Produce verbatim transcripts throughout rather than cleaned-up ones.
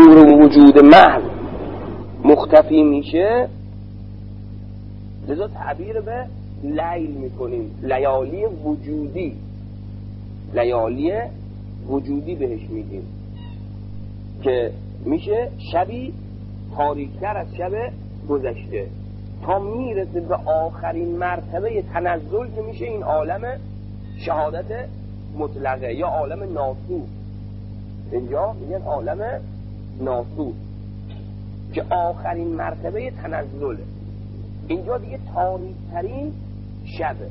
نور وجود محض مختفی میشه، لذا تعبیر به لیل میکنیم، لیالی وجودی، لیالی وجودی بهش میگیم که میشه شبی تاریکتر از شب گذشته تا میرسه به آخرین مرتبه تنزل که میشه این عالم شهادت مطلقه یا عالم ناسوت. اینجا میگن عالم ناسوت که آخرین مرتبه تنزله. اینجا دیگه تاریکترین شبه،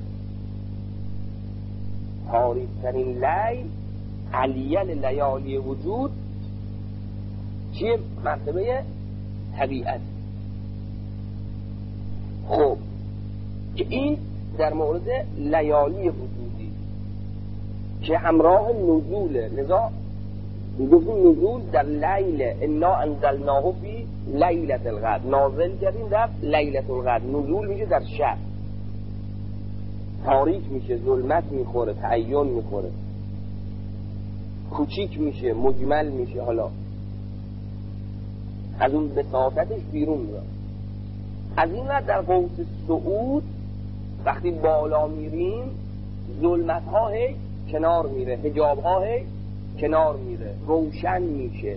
تاریکترین لیل، علیل لیالی وجود چیه؟ مرتبه طبیعت. خب که این در مورد لیالی وجودی که همراه نزوله، لذا میگفتیم نزول در لیل، انا انزلناه فی لیلة القدر، نازل کردیم در لیلة القدر. نزول میشه در شب، تاریک میشه، ظلمت میخوره، تعین میخوره، کوچیک میشه، مجمل میشه، حالا از اون بساطتش بیرون میاد. از این وقت در قوس صعود وقتی بالا میریم ظلمت ها هی کنار میره، حجاب ها هی کنار میره، روشن میشه.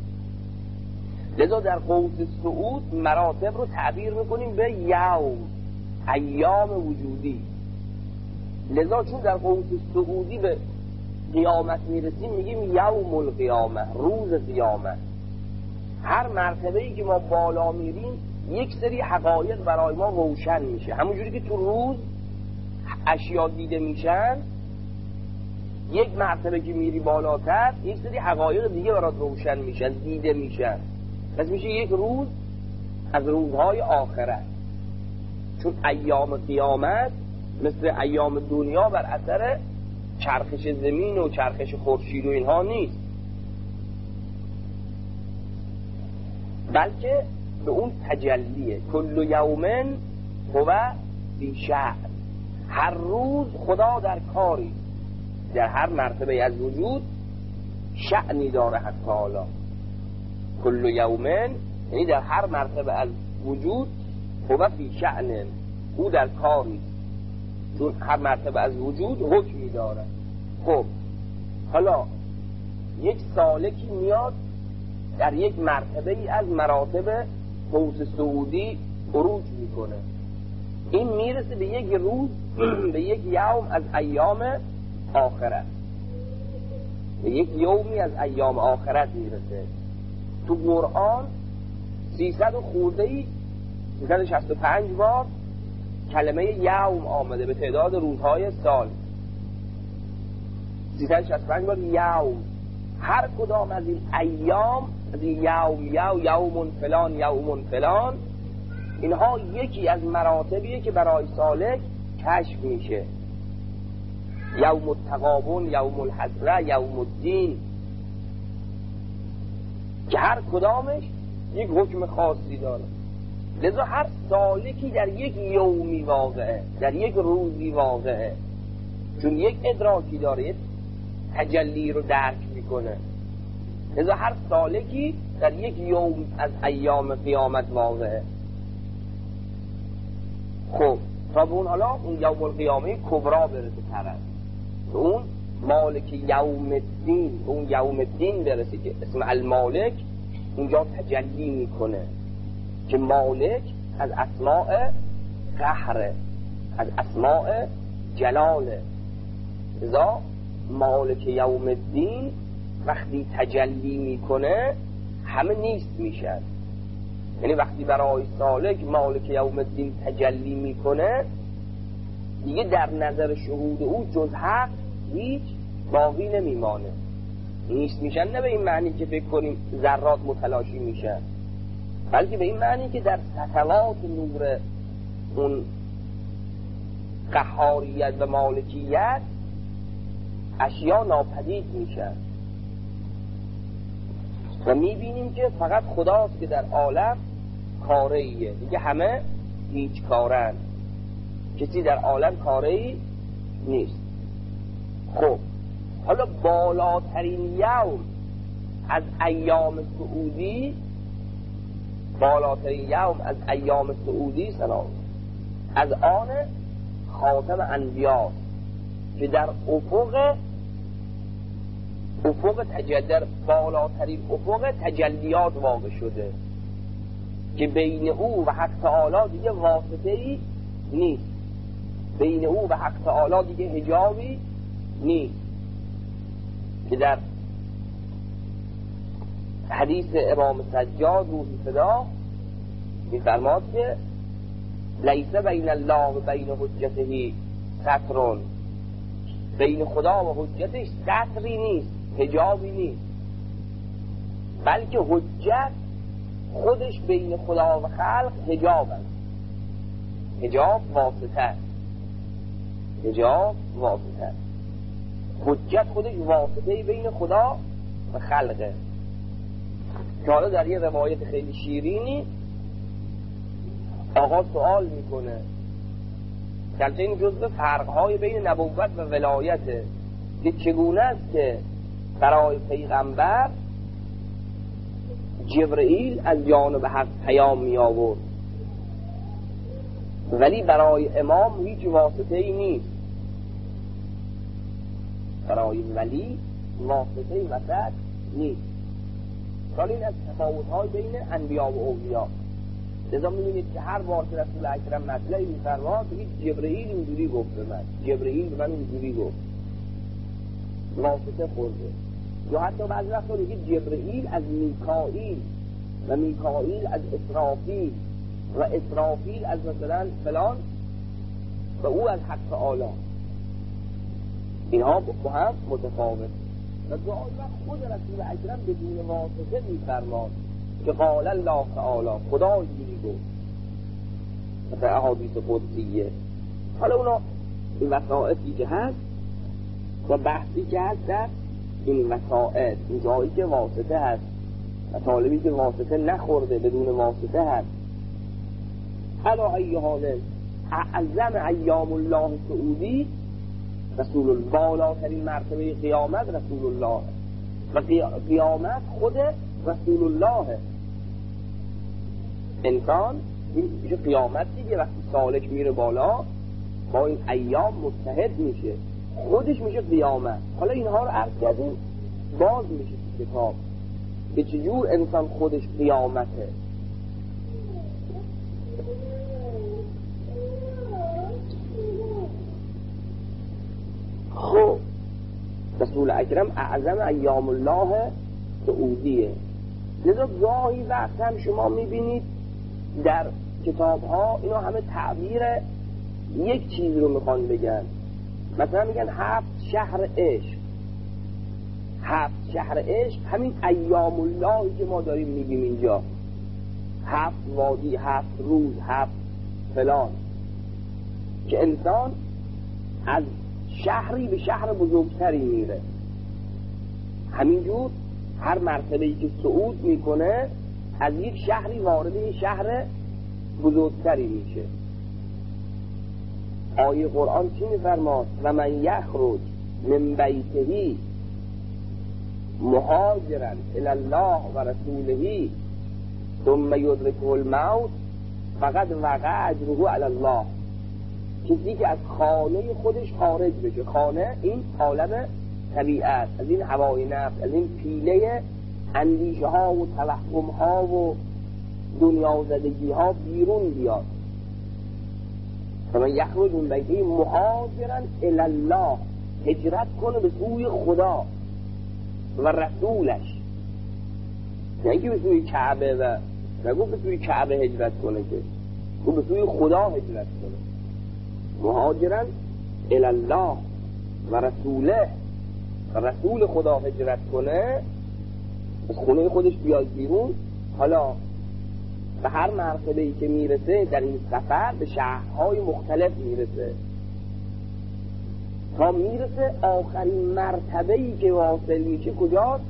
لذا در قوس صعود مراتب رو تعبیر میکنیم به یوم، ایام وجودی. لذا چون در قوس صعودی به قیامت میرسیم میگیم یوم القیامه، روز قیامت. هر مرتبه‌ای که ما بالا میریم یک سری حقایق برای ما روشن میشه. همونجوری که تو روز اشیا دیده میشن، یک مرتبه که میری بالاتر یک سری حقایق دیگه برات روشن میشن، دیده میشن. پس میشه یک روز از روزهای آخرت. چون ایام قیامت مثل ایام دنیا بر اثر چرخش زمین و چرخش خورشید و اینها نیست، بلکه به اون تجلیه. کل یومن هو فی شأن، هر روز خدا در کاری، در هر مرتبه از وجود شأنی داره. حتی حالا کل یومن یعنی در هر مرتبه از وجود هو فی شأن، او در کاری، چون هر مرتبه از وجود حکمی داره. خب حالا یک سالکی میاد در یک مرتبه ای از مراتب قوس صعودی عروج میکنه، این میرسه به یک روز، به یک یوم از ایام آخرت، به یک یومی از ایام آخرت میرسه. تو قرآن سیصد و خورده ای سیصد و شصت و پنج بار کلمه یوم آمده به تعداد روزهای سال. سیصد و شصت و پنج بار یوم. هر کدام از این ایام، از این یوم، یو یوم فلان، یوم فلان، اینها یکی از مراتبیه که برای سالک کشف میشه. یوم التغابن، یوم الحسره، یوم الدین، که هر کدامش یک حکم خاصی داره. لذا هر سالکی در یک یومی واقعه، در یک روزی واقعه، چون یک ادراکی داره، یک تجلی رو درک میکنه. لذا هر سالکی در یک یوم از ایام قیامت واقعه. خب تا به اون حالا اون یوم القیامه کبرا برسه طرف، اون مالک یوم الدین، اون یوم الدین برسه که اسم المالک اونجا تجلی میکنه که مالک از اسماء قهره، از اسماء جلاله. لذا مالک یوم الدین وقتی تجلی میکنه همه نیست میشن. یعنی وقتی برای سالک مالک یوم الدین تجلی میکنه دیگه در نظر شهود او جز حق هیچ باقی نمیمانه، نیست میشن. نه به این معنی که فکر کنیم ذرات متلاشی میشن، بلکه به این معنی که در سطوات نور اون قهاریت و مالکیت اشیا ناپدید میشن و میبینیم که فقط خداست که در عالم کاریه، دیگه همه هیچ کارن، کسی در عالم کاری نیست. خب حالا بالاترین یوم از ایام سعودی، بالاترین یوم از ایام سعودی سلام از آن خاتم انبیا که در افق افق تجدر بالاترین افق تجلیات واقع شده که بین او و حق تعالی دیگه واسطه ای نیست، بین او و حق تعالی دیگه حجابی نیست، که در حدیث امام سجاد روحی فدا می‌فرماد که لیس بین الله و بین حجته ستر، بین خدا و حجتش ستری نیست، حجابی نیست، بلکه حجت خودش بین خدا و خلق حجاب است، حجاب واسطه، حجاب واسطه، حجت خودش واسطه بین خدا و خلقه. که حالا در یه روایت خیلی شیرینی آقا سوال میکنه که این جزء فرقهای بین نبوت و ولایته که چگونه است که برای پیغمبر جبرئیل از جانب حق پیام می آورد ولی برای امام هیچ واسطه ای نیست، برای ولی واسطه ای وسط نیست. سال این از تفاوت‌های بین انبیا و اولیاء. لذا می‌بینید که هر بار که رسول اکرم مطلعی می‌فرماد بگید جبرئیل اینجوری گفت به من، جبرئیل به من اینجوری گفت، واسطه خورده. یا حتی بعضی وقتا بگید جبرئیل از میکائیل و میکائیل از اسرافیل و اسرافیل از مثلا فلان و او از حق تعالی. اینها با هم متفاوت. و دعای وقت خود رسول اکرم بدون واسطه می‌فرماد که قال الله تعالی، خدا اینجوری گفت، مثلا احادیث قدسیه. حالا اونا این وسائطی که هست و بحثی که هست در این وسائط، این جایی که واسطه هست و طالبی که واسطه نخورده بدون واسطه هست. علا ای حال اعظم ایام الله سعودی رسول الله، بالاترین مرتبه قیامت رسول الله و قیامت خود رسول الله. انسان میشه قیامت دیگه، وقتی سالک میره بالا با این ایام متحد میشه، خودش میشه قیامت. حالا اینها رو عرض کردیم، باز میشه تو کتاب که چجور انسان خودش قیامته. خب رسول اکرم اعظم ایام الله سعودیه. لذا گاهی وقت هم شما میبینید در کتاب ها اینا همه تعبیر یک چیز رو میخوان بگن، مثلا میگن هفت شهر عشق، هفت شهر عشق همین ایام اللهی که ما داریم میگیم اینجا، هفت وادی، هفت روز، هفت فلان، که انسان از شهری به شهر بزرگتری میره. همینجور هر مرتبه‌ای که صعود میکنه از یک شهری وارد یک شهر بزرگتری میشه. آیه قرآن چی میفرماد؟ و من یخرج من بیته مهاجرا الی الله و رسوله ثم یدرکه الموت فقد وقع اجره علی الله. کسی که از خانه خودش خارج بشه، خانه این عالم طبیعت، از این هوای نفس، از این پیله اندیشه ها و توهم ها و دنیا زدگی ها بیرون بیاد. فمن یخرج من بیته مهاجرا الی الله، هجرت کنه به سوی خدا و رسولش، نه اینکه به سوی کعبه، و نگو به سوی کعبه هجرت کنه، که گو به سوی خدا هجرت کنه. مهاجرا الی الله و رسوله، و رسول خدا هجرت کنه، از خونه خودش بیاد بیرون. حالا به هر مرتبه‌ای که میرسه در این سفر به شهرهای مختلف میرسه تا میرسه آخرین مرتبه‌ای که واصل میشه کجاست؟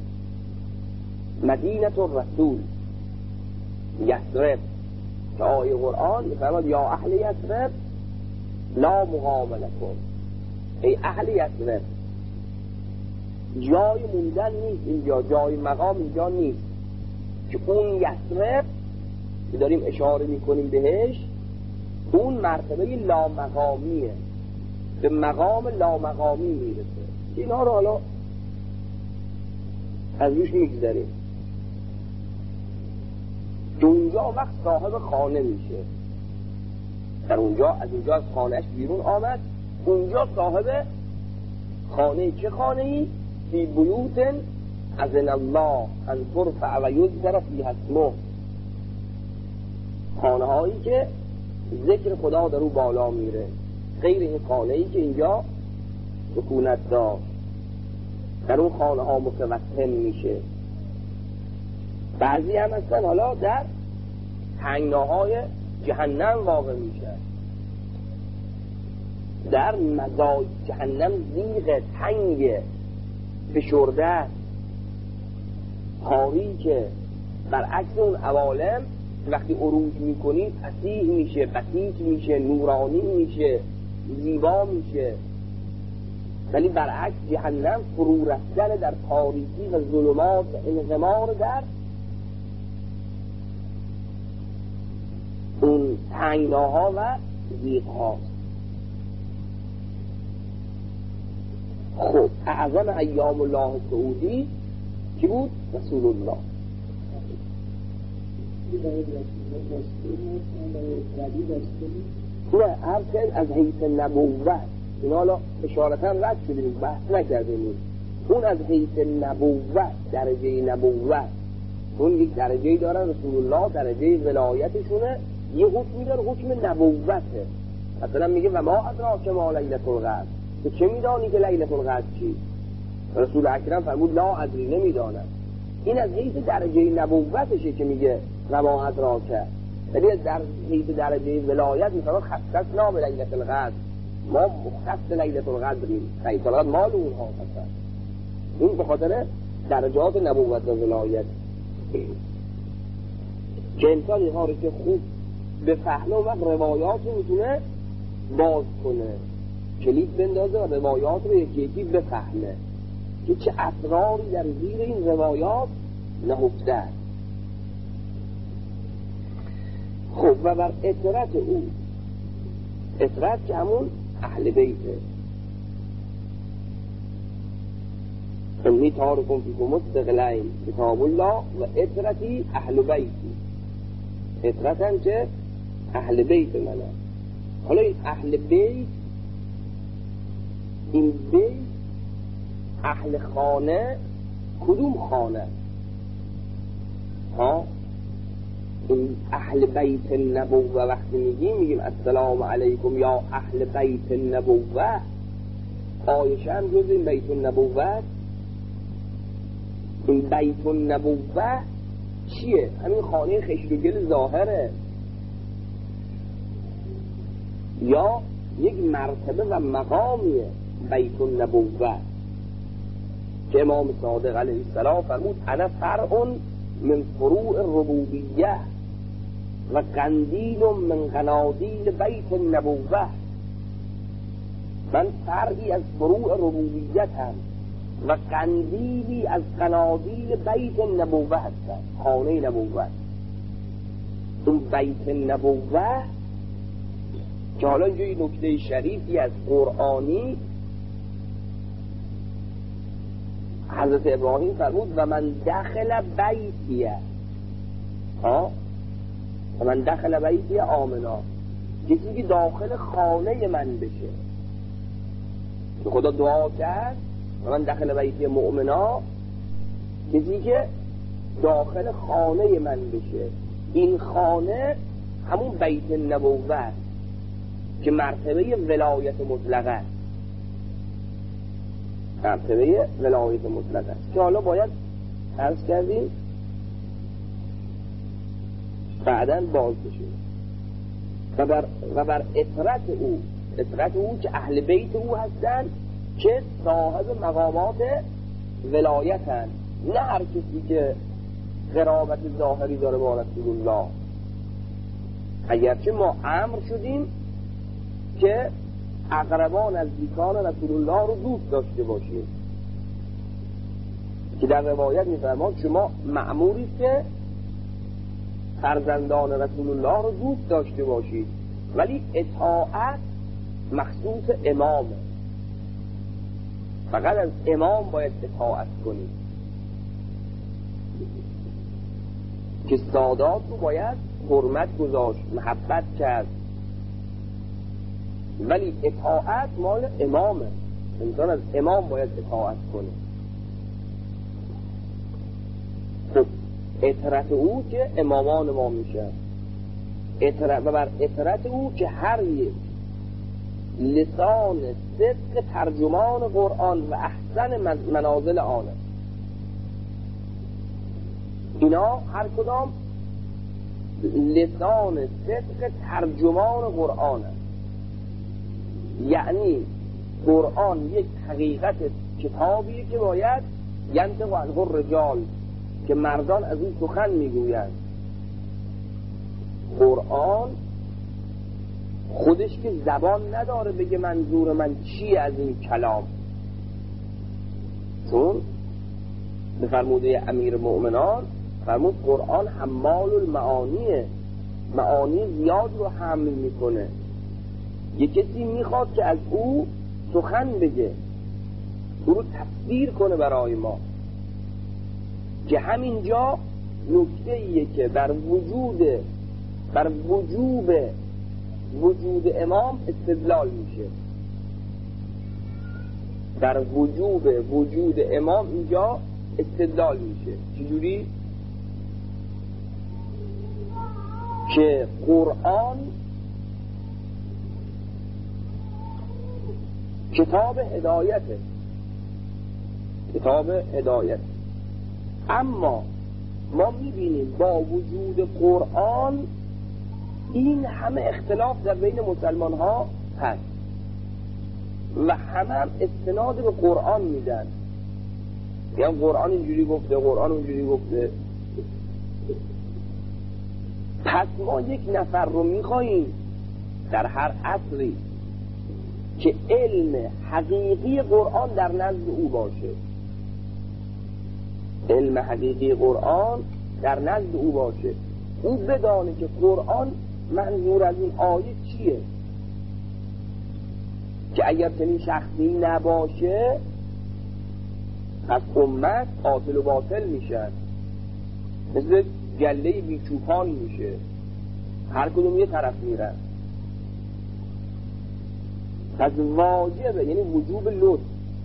مدینه الرسول، یثرب. که آیه قرآن میفرماد یا اهل یثرب لا مقام لکم، ای اهل یثرب جای موندن نیست اینجا، جای مقام اینجا نیست که اون یثرب که داریم اشاره میکنیم بهش اون مرتبه لامقامیه، به مقام لامقامی میرسه. اینا رو حالا از روش میگذاریم که اونجا وقت صاحب خانه میشه، در اونجا از اونجا از خانهش بیرون آمد، اونجا صاحب خانه. چه خانه ای؟ فی بیوت اذن الله ان ترفع و یذکر فیها اسمه، خانه هایی که ذکر خدا در او بالا میره، غیر این خانه ای که اینجا سکونت داشت، در اون خانه ها متوطن میشه. بعضی هم هستن حالا در تنگناهای جهنم واقع میشه، در مزای جهنم زیغ تنگ فشرده تاریکه، برعکس اون عوالم وقتی عروج میکنی فسیح میشه، بسیط میشه، نورانی میشه، زیبا میشه. ولی برعکس جهنم فرو رفتن در تاریکی و ظلمات و انغمار در اون تنگناها و زیغ خب اعظم ایام الله سعودی کی بود؟ رسول الله. نه هرچند از حیث نبوت اینا حالا اشارتا رد شدیم، بحث نکردیم. اون از حیث نبوت، درجه نبوت، اون یک درجه دارن رسول الله، درجه ولایتشونه، یه حکمی داره، حکم نبوته. مثلا میگه و ما ادراک ما لیلة القدر، تو چه میدانی که لیلة القدر چی؟ رسول اکرم فرمود لا ادری، نمیدانم. این از حیث درجه نبوتشه که میگه و ما ادراک، ولی در حیث درجه ولایت میفرماد خصصنا به لیلة القدر، ما مختص لیلة القدریم، لیلة القدر مال اونها هستن. این به خاطر درجات نبوت و ولایت که انسان اینها رو که خوب به فهمه و روایات رو میتونه باز کنه، کلید بندازه و روایات رو یکی یکی بفهمه که چه اسراری در زیر این روایات نهفته. خب و بر اطرت او، اطرت که همون اهل بیته، انی تارکم فیکم مستقلین کتاب الله و اطرتی اهل بیتی، اطرتن که اهل بیت منه. حالا این اهل بیت، این بیت اهل خانه، کدوم خانه؟ ها این اهل بیت النبوه وقتی میگیم میگیم السلام علیکم یا اهل بیت النبوه. آیشه هم جز این بیت النبوه. این بیت النبوه چیه؟ همین خانه خشت و گل ظاهره، یا یک مرتبه و مقامیه بیت النبوه که امام صادق علیه السلام فرمود انا فرع من فروع الربوبیه و قندیل من قنادیل بیت النبوه. من فرعی از فروع ربوبیتم و قندیلی از قنادیل بیت النبوه هستم، خانه نبوت. اون بیت النبوه که حالا اینجا یه نکته شریفی از قرآنی حضرت ابراهیم فرمود و من دخل بیتیه، ها و من دخل بیتیه آمنا، کسی که داخل خانه من بشه. که خدا دعا کرد و من دخل بیتیه مؤمنا، کسی که داخل خانه من بشه. این خانه همون بیت النبوه که مرتبه ولایت مطلقه، مرتبه ولایت مطلقه است که حالا باید عرض کردیم بعداً باز بشیم. و بر, و بر اطرت او، اطرت او که اهل بیت او هستن که صاحب مقامات ولایتن، نه هر کسی که قرابت ظاهری داره با رسول الله. اگرچه ما امر شدیم که اقربان از دیکان رسول الله رو دوست داشته باشیم، که در روایت می‌فرماد شما مأمورید که فرزندان رسول الله رو دوست داشته باشید، ولی اطاعت مخصوص امامه، فقط از امام باید اطاعت کنید، که سادات رو باید حرمت گذاشت، محبت کرد، ولی اطاعت مال امامه، انسان از امام باید اطاعت کنه. خب اطرت او که امامان ما میشه، اطرت و بر اطرت او که هر یک لسان صدق ترجمان قرآن و احسن منازل آنه، اینا هر کدام لسان صدق ترجمان قرآنه، یعنی قرآن یک حقیقت کتابیه که باید ینطق عنه الرجال، که مردان از این سخن میگویند. قرآن خودش که زبان نداره بگه منظور من چیه از این کلام، چون به فرموده امیر مؤمنان فرمود قرآن حمال المعانیه، معانی زیاد رو حمل میکنه. یه کسی میخواد که از او سخن بگه، او رو تفسیر کنه برای ما، که همینجا نکته ایه که بر وجود بر وجوب وجود امام استدلال میشه، در وجوب وجود امام اینجا استدلال میشه. چجوری؟ که قرآن کتاب هدایته، کتاب هدایت، اما ما میبینیم با وجود قرآن این همه اختلاف در بین مسلمان ها هست و همه هم استناد به قرآن میدن، یعنی قرآن اینجوری گفته، قرآن اونجوری گفته. پس ما یک نفر رو میخواییم در هر عصری که علم حقیقی قرآن در نزد او باشه، علم حقیقی قرآن در نزد او باشه، او بدانه که قرآن منظور از این آیه چیه، که اگر چنین شخصی نباشه پس امت قاتل و باطل میشن، مثل گله بیچوپان میشه، هر کدوم یه طرف میرن. پس واجبه، یعنی وجوب لطف،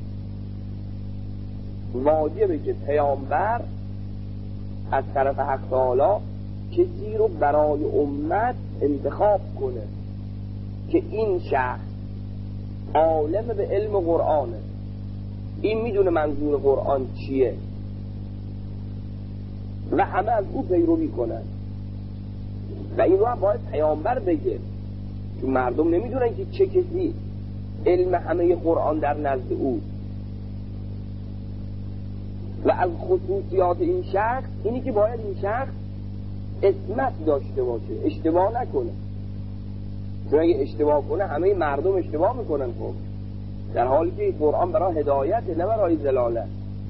واجبه که پیامبر از طرف حق تعالی کسی رو برای امت انتخاب کنه که این شخص عالم به علم قرآنه، این میدونه منظور قرآن چیه و همه از او پیروی کنن، و این رو هم باید پیامبر بگه، چون مردم نمیدونن که چه کسی علم همه قرآن در نزد او. و از خصوصیات این شخص اینی که باید این شخص عصمت داشته باشه، اشتباه نکنه، چون اگه اشتباه کنه همه مردم اشتباه میکنن، خب در حالی که قرآن برای هدایت نه برای ضلالت.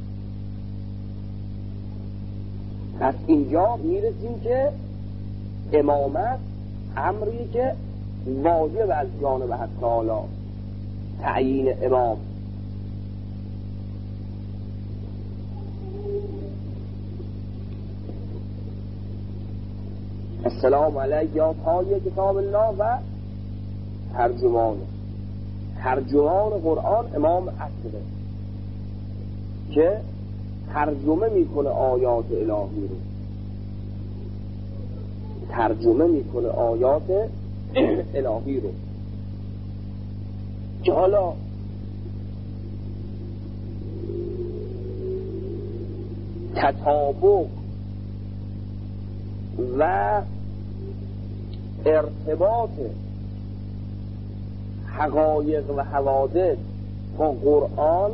پس اینجا میرسیم که امامت امری که واجب از جانب حق تعالی، تعیین امام. السلام علیک یا تالی کتاب الله و ترجمان، ترجمان قرآن امام اصله که ترجمه میکنه آیات الهی رو، ترجمه میکنه آیات الهی رو، که حالا تطابق و ارتباط حقایق و حوادث با قرآن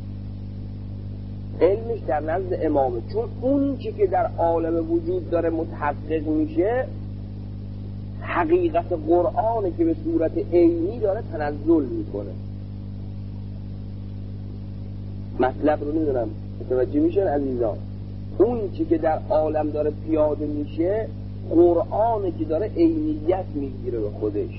علمش در نزد امامه، چون اون چی که در عالم وجود داره متحقق میشه حقیقت قرآنه که به صورت عینی داره تنزل میکنه. مطلب رو نمیدونم متوجه میشن عزیزان؟ اون چی که در عالم داره پیاده میشه قرآنه که داره عینیت میگیره به خودش،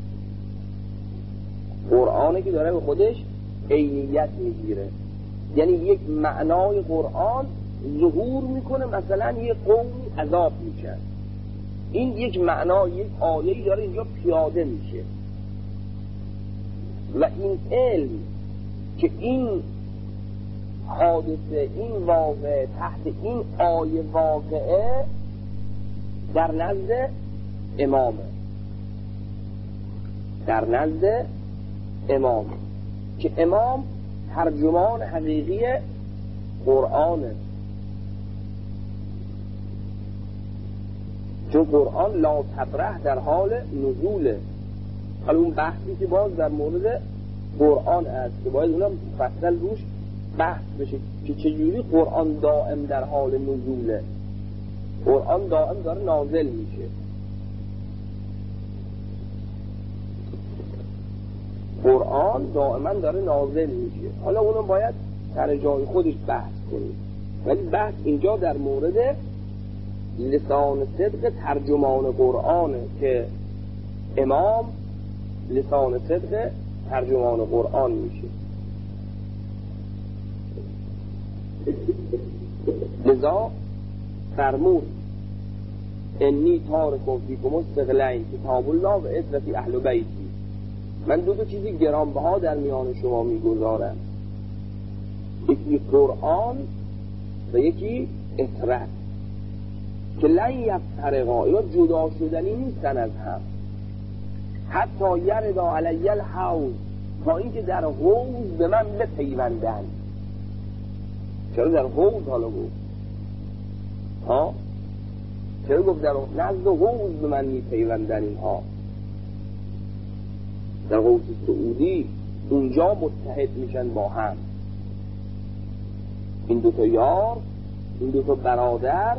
قرآنه که داره به خودش عینیت میگیره. یعنی یک معنای قرآن ظهور میکنه، مثلا یک قومی عذاب میشن، این یک معنا، یک آیه‌ای داره اینجا پیاده میشه و این علم که این حادثه، این واقعه تحت این آیه واقعه در نزد امامه، در نزد امام که امام ترجمان حقیقی قرآنه، چون قرآن لا تبره در حال نزوله. حالا اون بحثی که باز در مورد قرآن است که باید اونم فصل روش بحث بشه که چجوری قرآن دائم در حال نزوله، قرآن دائم داره نازل میشه. قرآن دائما داره نازل میشه. حالا اونم باید سر جای خودش بحث کنیم، ولی بحث اینجا در مورد لسان صدق ترجمان قرآنه که امام لسان صدق ترجمان قرآن میشه. لذا فرمود انی تارکم فیکم الثقلین کتاب الله و عترتی اهل بیتی، من دو تا چیزی گرانبها در میان شما میگذارم، یکی قرآن و یکی عترت که لن یفترقا، اینا جدا شدنی نیستن از هم، حتی یردا علی الحوض، تا اینکه در حوض به من بپیوندن. چرا در حوض حالا گفت؟ ها؟ چرا گفت در نزد حوض به من میپیوندن اینها؟ در حوض سعودی اونجا متحد میشن با هم، این دوتا یار، این دوتا برادر،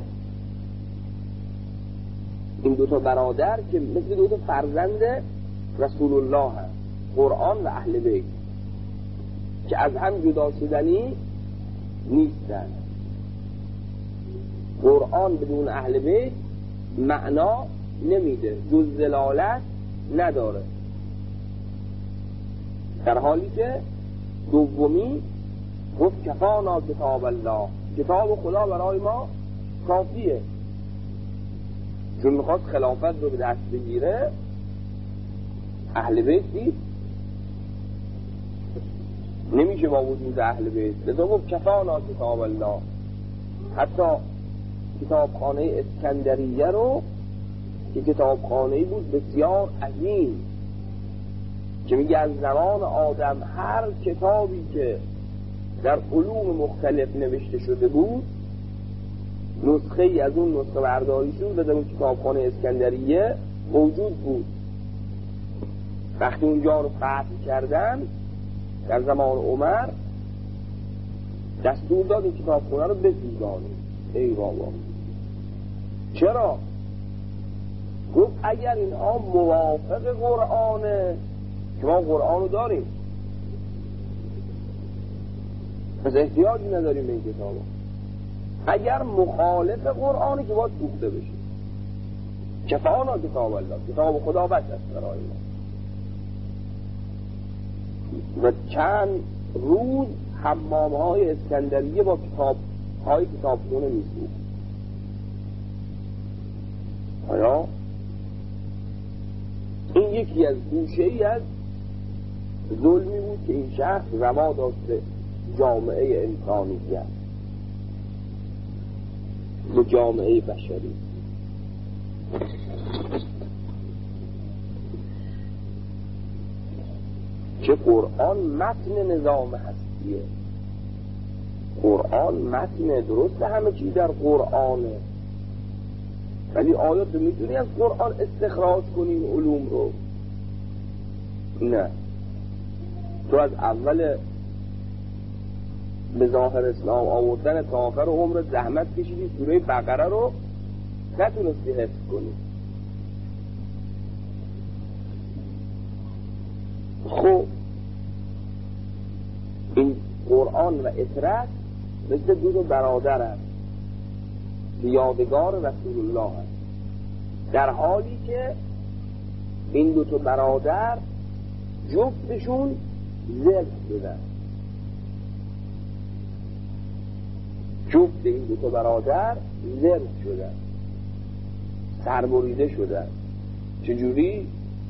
این دوتا برادر که مثل دوتا فرزند رسول الله هست، قرآن و اهل بیت، که از هم جدا شدنی نیستن. قرآن بدون اهل بیت معنا نمیده، جز دلالت نداره، در حالی که دومی گفت کفانا کتاب الله، کتاب خدا برای ما کافیه، چون میخواست خلافت رو به دست بگیره اهل بیت دید نمیشه با وجود اهل بیت، لذا گفت کفانا کتاب الله. حتی کتابخانه اسکندریه رو که کتابخانه‌ای بود بسیار عظیم که میگه از زمان آدم هر کتابی که در علوم مختلف نوشته شده بود نسخه ای از اون نسخه برداری شد و در اون کتابخانه اسکندریه موجود بود. وقتی اونجا رو فتح کردن در زمان عمر دستور داد این کتابخانه رو بسوزانید. ای بابا چرا؟ گفت اگر اینها موافق قرآنه که ما قرآن رو داریم پس احتیاجی نداریم به این کتاب، اگر مخالف قرآنه که باید سوخته بشه. کفانا کتاب الله، کتاب خدا بس است برای ما. و چند روز حمام های اسکندریه با کتاب های کتابخونه میسوخت. آیا این یکی از گوشه ای از ظلمی بود که این شهر روا داشته جامعه انسانیت به جامعه بشری. که قرآن متن نظام هستیه، قرآن متن درست، همه چیز در قرآنه، ولی آیا تو میتونی از قرآن استخراج کنی این علوم رو؟ نه، تو از اول به ظاهر اسلام آوردن تا آخر عمر زحمت کشیدی، سوره بقره رو نتونستی حفظ کنی. خب این قرآن و عترت مثل دو تا برادر هست یادگار رسول الله هست، در حالی که این دو تا برادر جفتشون زرد شدن. جفت این دو تا برادر زرد شدن، سربریده شدن. چجوری؟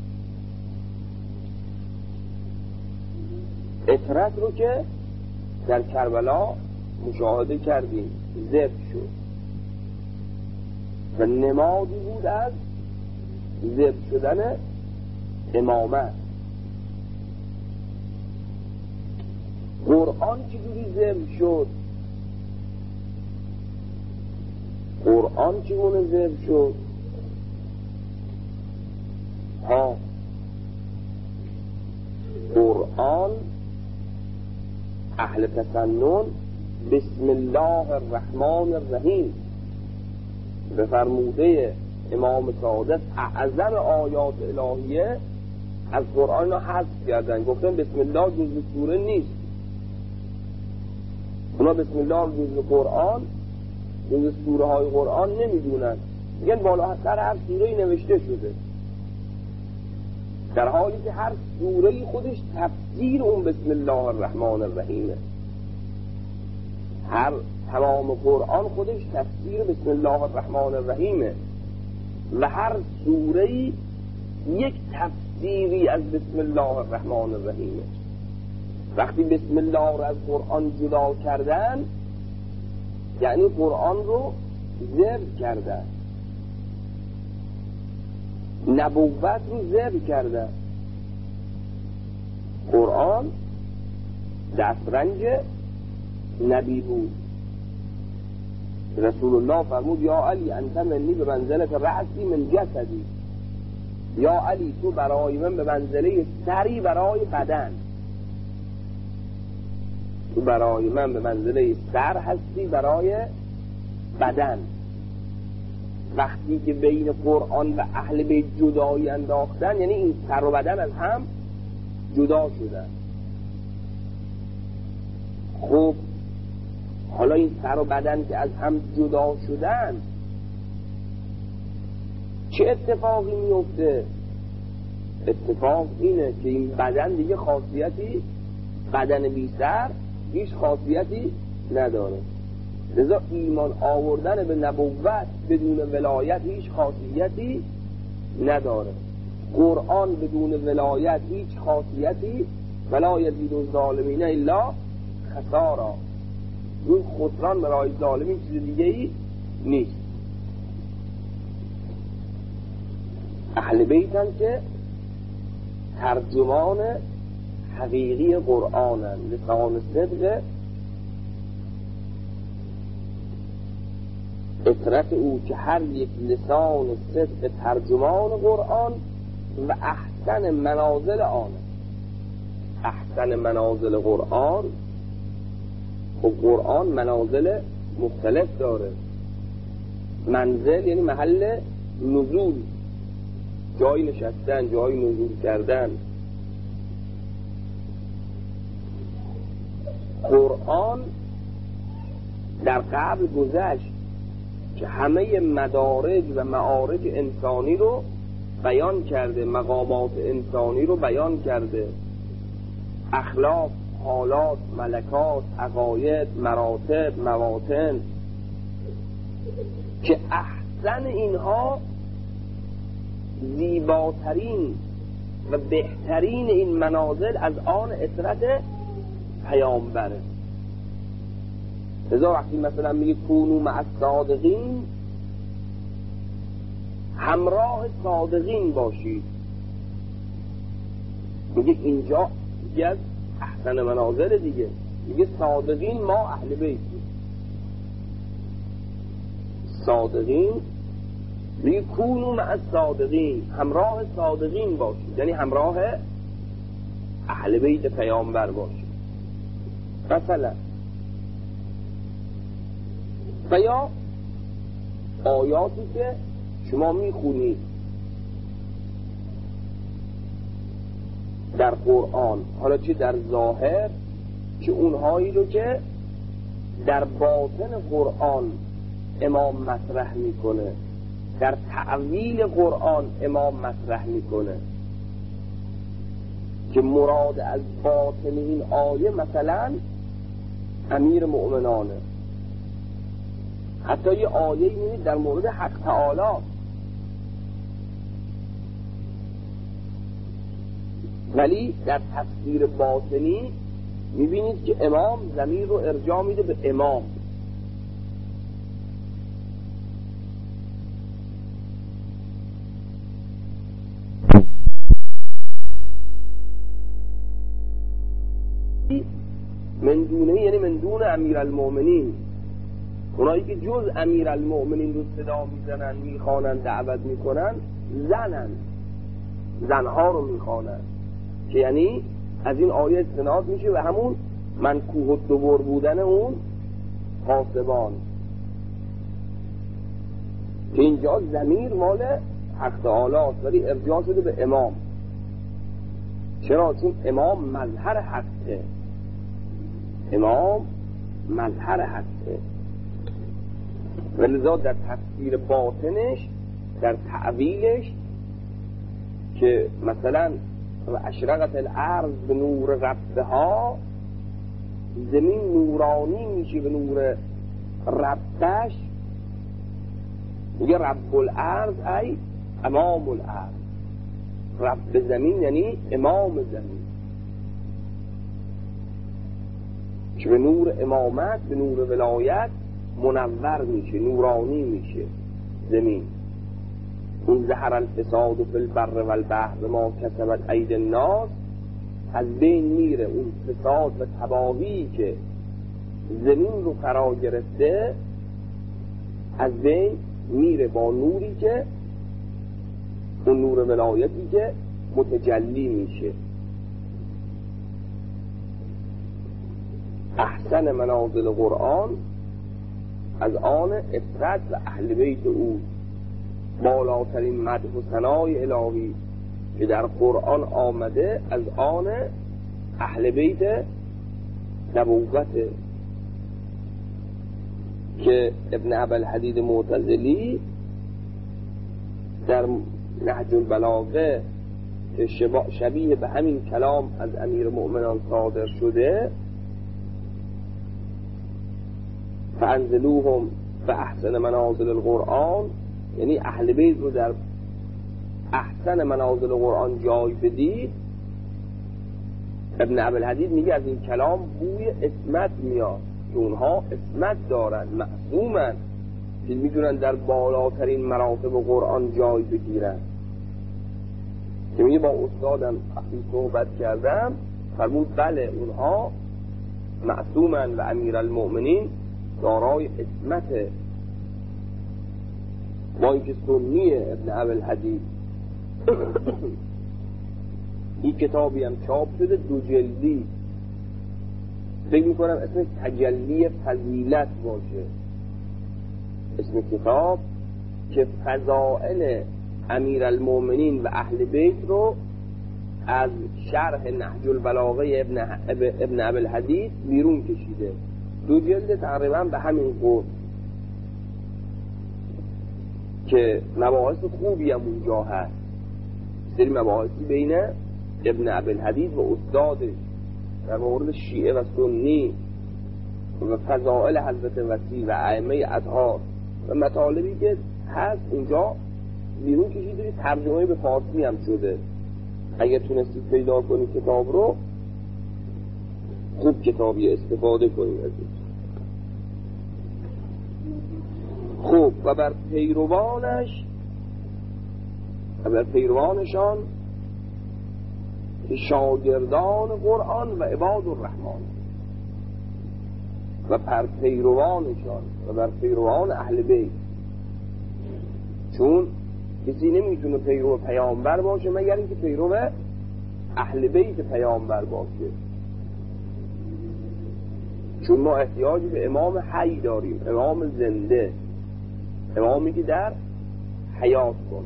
اطرت رو که در کربلا مشاهده کردیم زرد شد و نمادی بود از زرد شدن امامت. قرآن چجوری زرد شد؟ قرآن چگونه زرد شد؟ ها قرآن اهل تسنن بسم الله الرحمن الرحیم به فرموده امام صادق اعظم آیات الهیه از قرآن را حذف کردن، گفتن بسم الله جزء سوره نیست. اونا بسم الله جزء قرآن جزء سوره های قرآن نمیدونن، میگن بالا سر هر سوره‌ای نوشته شده، در حالی که هر سوره‌ای خودش تفسیر اون بسم الله الرحمن الرحیمه. هر تمام قرآن خودش تفسیر بسم الله الرحمن الرحیمه و هر سوره‌ای یک تفسیری از بسم الله الرحمن الرحیمه. وقتی بسم الله رو از قرآن جدا کردن یعنی قرآن رو زرد کردن، نبوت رو زرد کردن. قرآن دسترنج نبی بود. رسول الله فرمود یا علی انت منی به منزلت رأسی من جسدی، یا علی تو برای من به منزله سری برای بدن، تو برای من به منزله سر هستی برای بدن. وقتی که بین قرآن و اهل بیت جدایی انداختن یعنی این سر و بدن از هم جدا شدن. خب حالا این سر و بدن که از هم جدا شدن چه اتفاقی میفته؟ اتفاق اینه که این بدن دیگه خاصیتی، بدن بی سر هیچ خاصیتی نداره. لذا ایمان آوردن به نبوت بدون ولایت هیچ خاصیتی نداره. قرآن بدون ولایت هیچ خاصیتی ولا یزید الظالمین الا خسارا، روی خسران برای ظالمین چیز دیگه ای نیست. اهل بیتن که ترجمان حقیقی قرآنن، لسان صدق اطرت او که هر یک لسان صدق ترجمان قرآن و احسن منازل آن. احسن منازل قرآن، خب قرآن منازل مختلف داره. منزل یعنی محل نزول، جای نشستن، جای نزول کردن. قرآن در قبل گذشت که همه مدارج و معارج انسانی رو بیان کرده، مقامات انسانی رو بیان کرده، اخلاق، حالات، ملکات، عقاید، مراتب، مواطن، که احسن اینها زیباترین و بهترین این منازل از آن اطرت پیامبره. لذا وقتی مثلا میگه کونو مع الصادقین، همراه صادقین باشید، میگه اینجا یکی از احسن منازل دیگه، میگه صادقین ما اهل بیتیم. صادقین میگه کونو مع الصادقین، همراه صادقین باشید، یعنی همراه اهل بیت پیامبر باشید. مثلا و یا آیاتی که شما میخونید در قرآن، حالا چه در ظاهر چه اونهایی رو که در باطن قرآن امام مطرح میکنه، در تعویل قرآن امام مطرح میکنه که مراد از باطن این آیه مثلا امیر مؤمنانه. حتی یه آیه میبینید در مورد حق تعالی، ولی در تفسیر باطنی میبینید که امام ضمیر رو ارجاع میده به امام. من دونه یعنی من دون امیر المؤمنین، اونایی که جز امیر المؤمنین رو صدا میزنن، میخوانن، دعوت میکنن، زنن، زنها رو میخوانن، که یعنی از این آیه استناد میشه و همون منکوح الدبر بودن اون قاسبان، که اینجا ضمیر مال حق تعالی است ولی ارجاع شده به امام. چرا؟ چون امام مظهر حقه، امام مظهر حقه، ولذا در تفسیر باطنش، در تعویلش که مثلا و اشرقت الارض به نور ربها، زمین نورانی میشه به نور ربش، میگه رب الارض ای امام الارض، رب زمین یعنی امام زمین، که به نور امامت، به نور ولایت منور میشه، نورانی میشه زمین. اون ظهر الفساد فی البر والبحر ما کسبت اید الناس، از بین میره اون فساد و تباهی که زمین رو فرا گرفته، از بین میره با نوری که اون نور ولایتی که متجلی میشه. احسن منازل قرآن از آن اطرت و اهل بیت او، بالاترین مدح و ثنای الهی که در قرآن آمده از آن اهل بیت نبوته، که ابن ابوالحدید معتزلی در نهج البلاغه که شبیه به همین کلام از امیر مؤمنان صادر شده، فانزلوهم به احسن منازل القرآن، یعنی اهل بیت رو در احسن منازل قرآن جای بدید. ابن ابوالحدید میگه از این کلام بوی اسمت میاد، که اونها اسمت دارن، معصومن، که میتونن در بالاترین مراتب قرآن جای بگیرن. که میگه با استادم وقتی صحبت کردم فرمود بله اونها معصومن و امیر المؤمنین دارای اسمته. با اینکه سنیه ابن ابوالحدید این کتابی هم چاپ شده دو جلدی، فکر میکنم اسمش تجلی فضیلت باشه اسم کتاب، که فضائل امیر المؤمنین و اهل بیت رو از شرح نهج البلاغه ابن ابن ابوالحدید بیرون کشیده. دو جلد تقریبا به همین قدر، که مباحث خوبی هم اونجا هست، سری مباحثی بین ابن ابوالحدید و استادش در مورد شیعه و سنی و فضائل حضرت وسیع و ائمه اطهار و مطالبی که هست اونجا بیرون کشیده. ترجمه به فارسی هم شده، اگر تونستید پیدا کنید کتاب رو خوب کتابی استفاده کنید ازش. خوب، و بر پیروانش و بر پیروانشان که شاگردان قرآن و عباد الرحمن، و بر پیروانشان و بر پیروان اهل بیت، چون کسی نمیتونه پیرو پیامبر باشه مگر اینکه پیرو اهل بیت پیامبر باشه، چون ما احتیاج به امام حی داریم، امام زنده، امامی که در حیات باشه.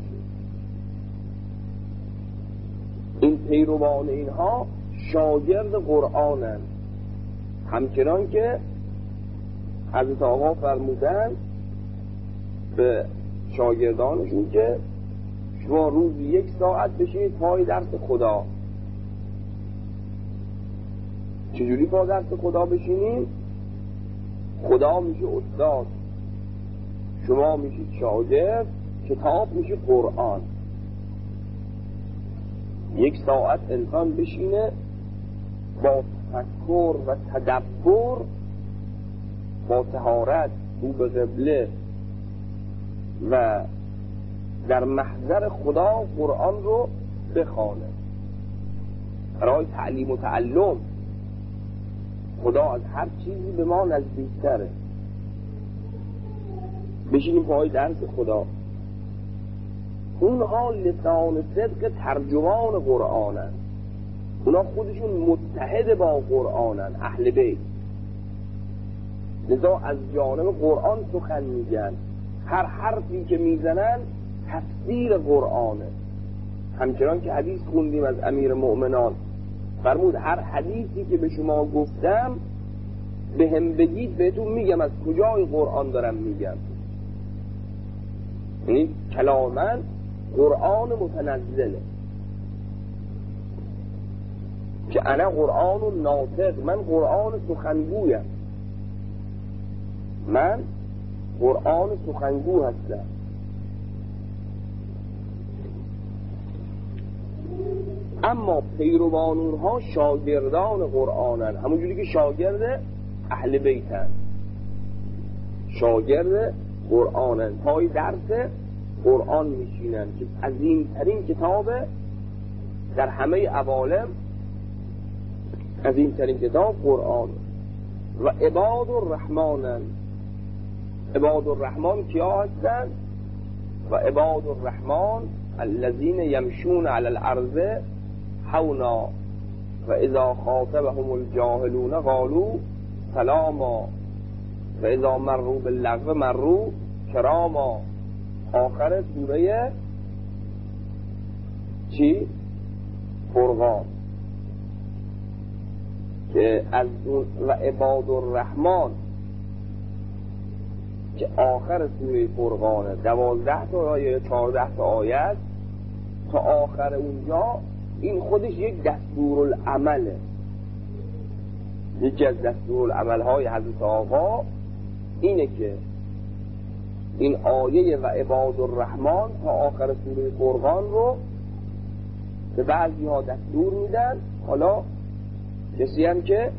این پیروان اینها شاگرد قرآنن، همچنان که حضرت آقا فرمودن به شاگردانشون که شما روزی یک ساعت بشینید پای درس خدا. چجوری پای درس خدا بشینید؟ خدا میشه استاد، شما میشید شاگرد، کتاب میشه قرآن. یک ساعت انسان بشینه با تفکر و تدبر، با طهارت رو به قبله و در محضر خدا قرآن رو بخوانه برای تعلیم و تعلم. خدا از هر چیزی به ما نزدیکتره. بشینیم پای درس خدا. اونها لسان صدق ترجمان قرآنن، اونا خودشون متحد با قرآنن، اهل بیت، لذا از جانب قرآن سخن میگن. هر حرفی که میزنن تفسیر قرآنه. همچنان که حدیث خوندیم از امیر مؤمنان فرمود هر حدیثی که به شما گفتم به هم بگید بهتون میگم از کجای قرآن دارم میگم. یعنی کلامن قرآن متنزله که انا قرآن ناطق، من قرآن سخنگویم، من قرآن سخنگو هستم. اما پیروان اونها شاگردان قرآنن، همونجوری که شاگرد اهل بیتن، شاگرد قرآنن، پای درس قرآن میشینن که عظیمترین کتاب در همه عوالم، عظیمترین کتاب قرآن. و عباد الرحمنن، عباد الرحمن کیا هستن؟ و عباد الرحمن الذین یمشون علی الارض حونا و اذا خاطبهم الجاهلون قالوا سلاما و اذا مروا باللغو مروا کراما. آخر سوره چی؟ فرقان که از اون و عباد الرحمن که آخر سوره فرقانه، دوازده تا آیه، چهارده تا آیت تا آخر اونجا، این خودش یک دستورالعمله. یکی از دستورالعمل‌های حضرت آقا اینه که این آیه و عباد الرحمن تا آخر سوره فرقان رو به بعضی ها دستور میدن. حالا کسی هم که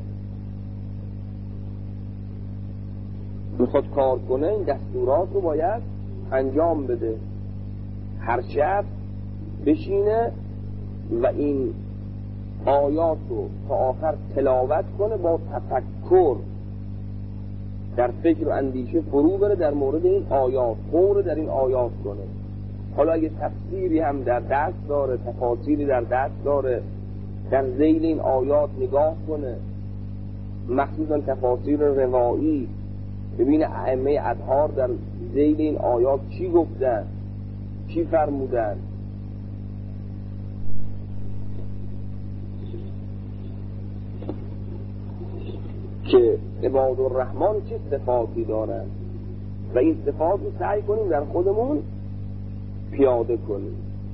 بخواد کار کنه این دستورات رو باید انجام بده، هر شب بشینه و این آیات رو تا آخر تلاوت کنه، با تفکر در فکر و اندیشه فرو بره در مورد این آیات، غور در این آیات کنه. حالا اگه تفسیری هم در دست داره، تفاسیری در دست داره، در ذیل این آیات نگاه کنه، مخصوصا تفاسیر روایی، ببین ائمه اطهار در ذیل این آیات چی گفتن، چی فرمودن. که عباد الرحمن چه صفاتی دارن و این صفات رو سعی کنیم در خودمون پیاده کنیم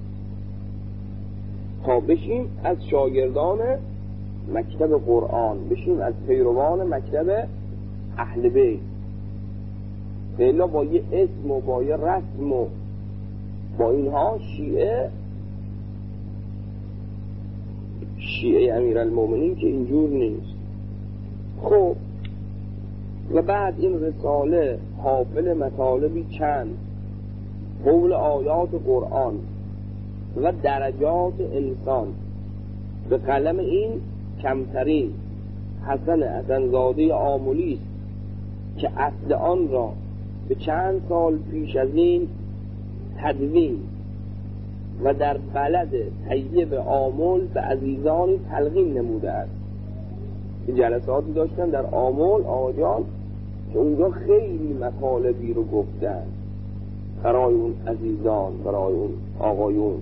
تا بشیم از شاگردان مکتب قرآن، بشیم از پیروان مکتب اهل بیت. الا با یه اسم و با یه رسم و با اینها شیعه شیعه امیرالمومنین که اینجور نیست. خب و بعد این رساله حافل مطالبی چند حول آیات قرآن و درجات انسان به قلم این کمترین حسن حسنزاده آملی است که اصل آن را به چند سال پیش از این تدوین و در بلد طیب آمل به عزیزانی تلقین نموده است. جلساتی داشتن در آمل آجان که اونجا خیلی مطالبی رو گفتن برای اون عزیزان، برای اون آقایون،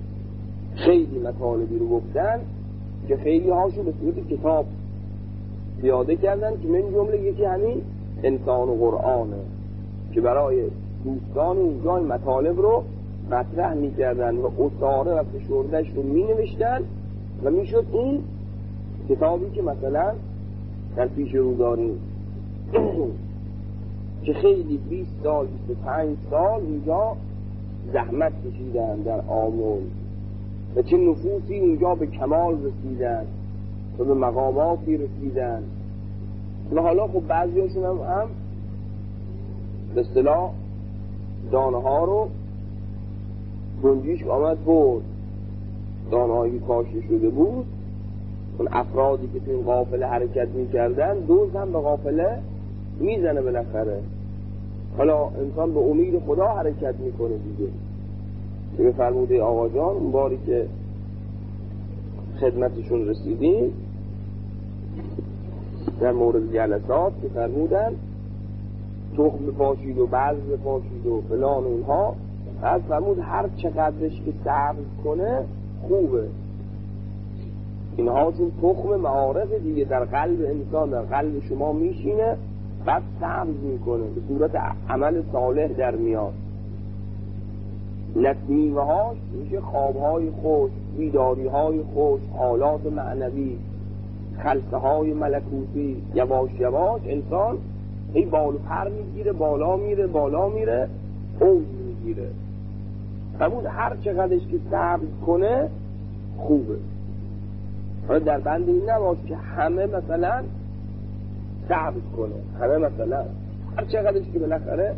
خیلی مطالبی رو گفتن که خیلی هاشو به صورت کتاب پیاده کردن که من جمله یکی همین انسان و قرآنه که برای دوستان اونجا این مطالب رو مطرح میکردن و اصاره و فشردش رو می نوشتن و میشد این کتابی که مثلا در پیش رو داریم که خیلی بیست سال بیست و پنج سال اینجا زحمت کشیدن در آمون و چه نفوسی اینجا به کمال رسیدن و به مقاماتی رسیدن و حالا خب بعضی هاشون هم, هم به اصطلاح دانه ها رو گنجیش آمد برد، دانه هایی کاشته شده بود. اون افرادی که تو این قافله حرکت میکردن دوز هم به قافله میزنه بالاخره. حالا انسان به امید خدا حرکت میکنه دیگه. که به فرموده آقا جان اون باری که خدمتشون رسیدیم در مورد جلسات که فرمودن تخم پاشید و بذر پاشید و فلان اونها، از فرمود هر چقدرش که صبر کنه خوبه. اینها چون تخم معارف دیگه در قلب انسان در قلب شما میشینه، بعد صبر میکنه به صورت عمل صالح در میاد. نتیمه هاش میشه خوابهای خوش، بیداری های خوش، حالات معنوی، خلصه های ملکوتی. یواش یواش انسان هی بال و پر میگیره، بالا میره بالا میره اوج میگیره. همون هر چقدرش که صبر کنه خوبه. حالا در بند این نباش که همه مثلا صبر کنه، همه مثلا هر چقدرش که بالاخره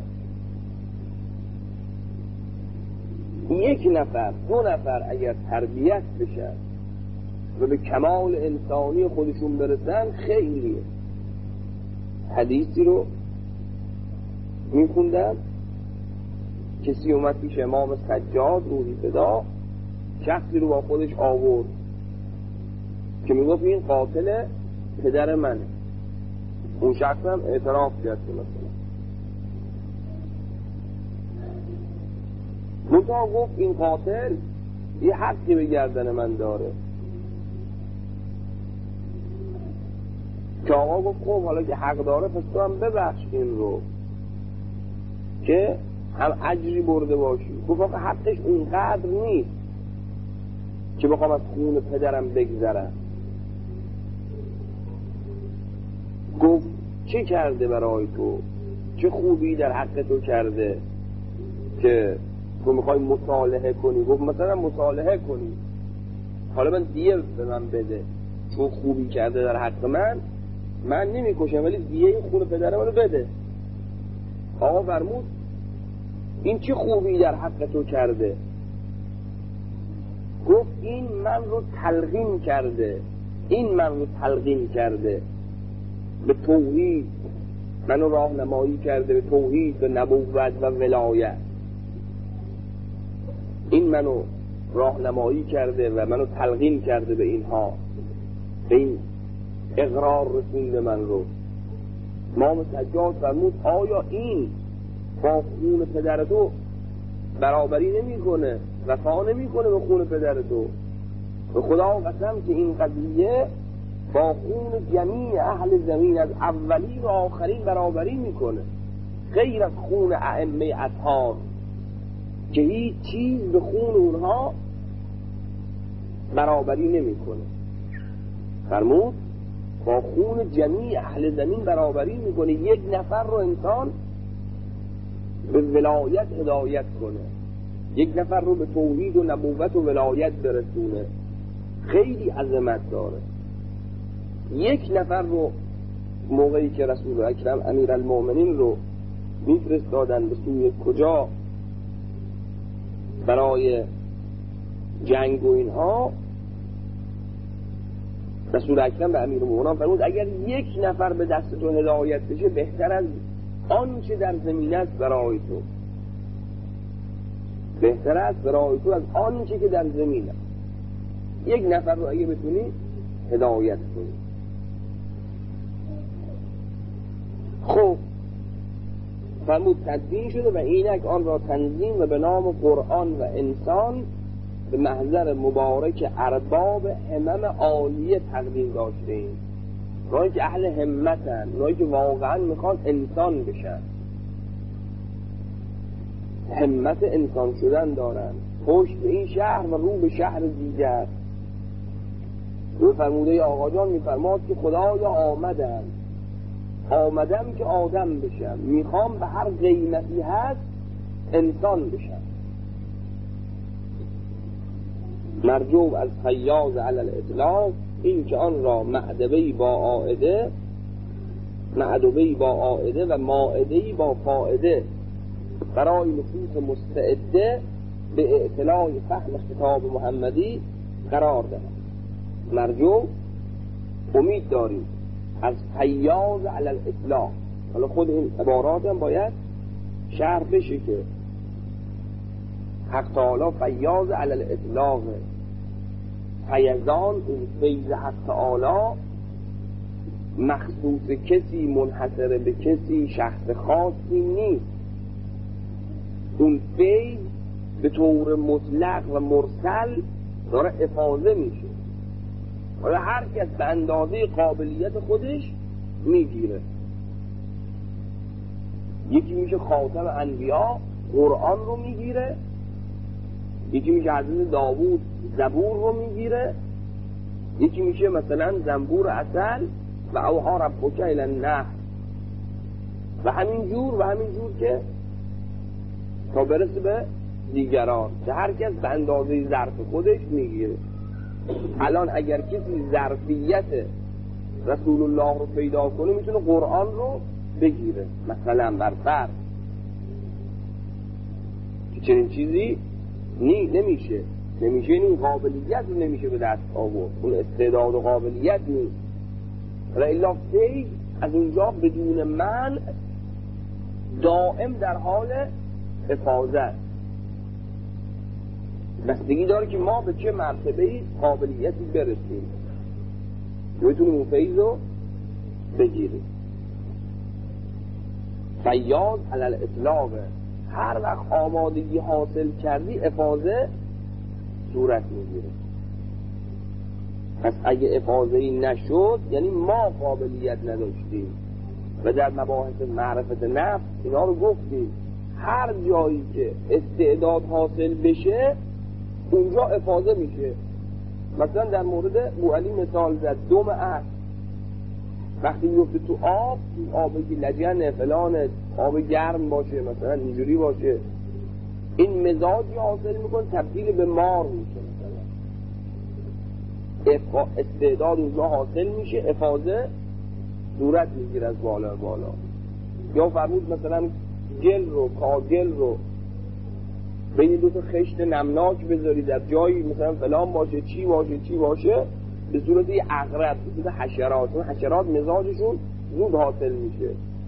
یک نفر دو نفر اگر تربیت بشن و به کمال انسانی خودشون برسن خیلیه. حدیثی رو میخوندم، کسی اومد پیش امام سجاد روحی فدا، شخصی رو با خودش آورد که میگفت این قاتل پدر منه. اون شخص هم اعتراف کرد که مثلا منتها گفت این قاتل یه حقی به گردن من داره. که آقا گفت خب حالا که حق داره پس تو هم ببخش این رو که هم اجری برده باشی. گفت آقا حقش اونقدر نیست که بخوام از خون پدرم بگذرم. گفت چه کرده برای تو، چه خوبی در حق تو کرده که تو میخوای مصالحه کنی؟ گفت مثلا مصالحه کنی، حالا من دیه به من بده، چون خوبی کرده در حق من، من نمیکشم ولی دیه خون پدر منو بده. آقا فرمود این چه خوبی در حق تو کرده؟ گفت این من رو تلقین کرده، این من رو تلقین کرده به توحید، منو راهنمایی کرده به توحید، به نبوت و ولایت. این منو راهنمایی کرده و منو تلقین کرده به اینها، به این اقرار رسونده من رو. امام سجاد فرمود آیا این با خون پدر تو برابری نمی کنه، وفا نمی کنه به خون پدر تو؟ به خدا قسم که این قضیه با خون جمیع اهل زمین از اولین و آخرین برابری میکنه، غیر از خون ائمه اطهار که هیچ چیز به خون اونها برابری نمیکنه. فرمود با خون جمیع اهل زمین برابری میکنه. یک نفر رو انسان به ولایت هدایت کنه، یک نفر رو به توحید و نبوت و ولایت برسونه، خیلی عظمت داره. یک نفر رو موقعی که رسول اکرم امیرالمومنین رو میفرستادن به سوی کجا برای جنگ و اینها، رسول اکرم به امیرالمومنین فرمود اگر یک نفر به دست تو هدایت بشه بهتر از آنچه در زمین است برای تو، بهتر است برای تو از آنچه که در زمین است. یک نفر رو اگه بتونی هدایت کنی. خب فرمود تدبین شده و اینک آن را تنظیم و به نام قرآن و انسان به محضر مبارک ارباب همم عالیه تقدیم داشته ایم. اونایی که اهل همتن، اونایی که واقعا میخوان انسان بشن، همت انسان شدن دارن، پشت به این شهر و رو به شهر دیگر. رو فرموده آقا جان میفرماد که خدایا آمدم آمدم که آدم بشم، میخوام به هر قیمتی هست انسان بشم. مرجو از حیاز علی الاطلاق، این که آن را معدبهی با عائده معدبهی با عائده و مائدهی با فائده برای نفوس مستعده به اعتلاع فهم خطاب محمدی قرار دهد. مرجو امید داریم از حیاز علی الاطلاق. حالا خود این عبارات هم باید شرح بشه که حق تعالی فیاض علی الاطلاق، فیضان این فیض حق تعالی مخصوص کسی، منحصر به کسی، شخص خاصی نیست. اون فیض به طور مطلق و مرسل داره افاضه میشه، حالا هر کس به اندازه قابلیت خودش میگیره. یکی میشه خاتم انبیا قرآن رو میگیره، یکی میشه حضرت داوود زبور رو میگیره، یکی میشه مثلا زنبور عسل و اوحا ربک الی النحل و همین جور و همین جور که تا برسه به دیگران که هر کس به اندازه ظرف خودش میگیره. الان اگر کسی ظرفیت رسول الله رو پیدا کنه میتونه قرآن رو بگیره مثلا بر فرض، که چنین چیزی نی نمیشه نمیشه این قابلیت رو نمیشه به دست آورد، اون استعداد و قابلیت نیست. و الا فیض از اونجا بدون من دائم در حال افاضه بستگی داره که ما به چه مرتبه‌ای قابلیتی برسیم بتونیم اون فیض رو بگیریم. فیاض علی الاطلاق، هر وقت آمادگی حاصل کردی افاضه صورت میگیره. پس اگه افاضه‌ای نشد یعنی ما قابلیت نداشتیم. و در مباحث معرفت نفس اینا رو گفتیم، هر جایی که استعداد حاصل بشه اونجا افاضه میشه. مثلا در مورد بوعلی مثال زد، دم اسب وقتی میفته تو آب، این آبی که لجن فلان آب گرم باشه مثلا اینجوری باشه، این مزاجی حاصل میکنه تبدیل به مار میشه، مثلا استعداد اونجا حاصل میشه، افاضه صورت میگیره از بالا بالا. یا فرمود مثلا گل رو کاگل رو بین دو تا خشت نمناک بذاری در جایی مثلا فلان باشه چی باشه چی باشه به صورت یه عقرب، به صورت حشرات، اون حشرات مزاجشون زود حاصل میشه.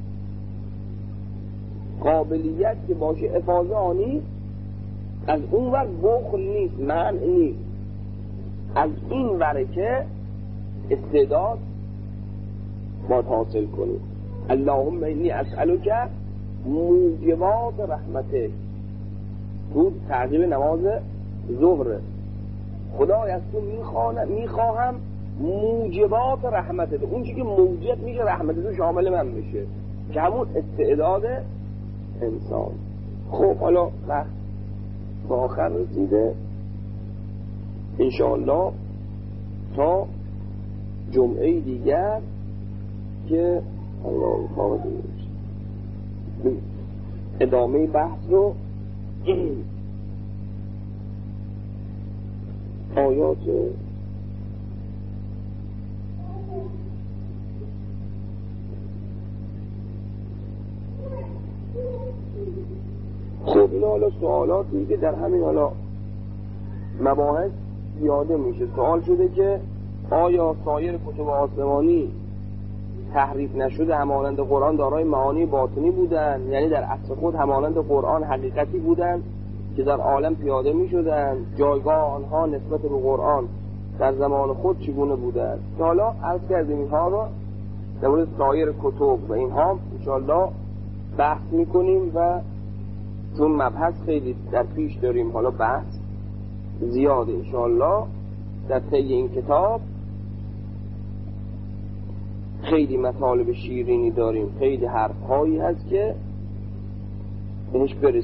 قابلیت که باشه افاضه آنی، از اون ور بخل نیست، منع نیست، از این وره که استعداد باید حاصل کنید. اللهم انی اسألک موجبات رحمته، تو تعقیب نماز ظهر، خدای از تو میخواهم موجبات رحمته، اون چی که موجب میشه رحمت تو شامل من بشه، که همون استعداد انسان. خب حالا وقت به آخر رسیده، انشاءالله تا جمعه دیگر که الله خواهد ادامه بحث رو آیات خب این حالا سوالاتی که در همین حالا مباحث زیاده میشه. سوال شده که آیا سایر کتب آسمانی تحریف نشده همانند قرآن دارای معانی باطنی بودن، یعنی در اصل خود همانند قرآن حقیقتی بودن که در عالم پیاده می شدن، جایگاه آنها نسبت به قرآن در زمان خود چگونه بودن؟ که حالا عرض کردیم اینها رو در مورد سایر کتب و اینها انشاءالله بحث می کنیم و چون مبحث خیلی در پیش داریم، حالا بحث زیاده انشاءالله در طی این کتاب خیلی مطالب شیرینی داریم، خیلی حرفهایی هست که بهش برسیم.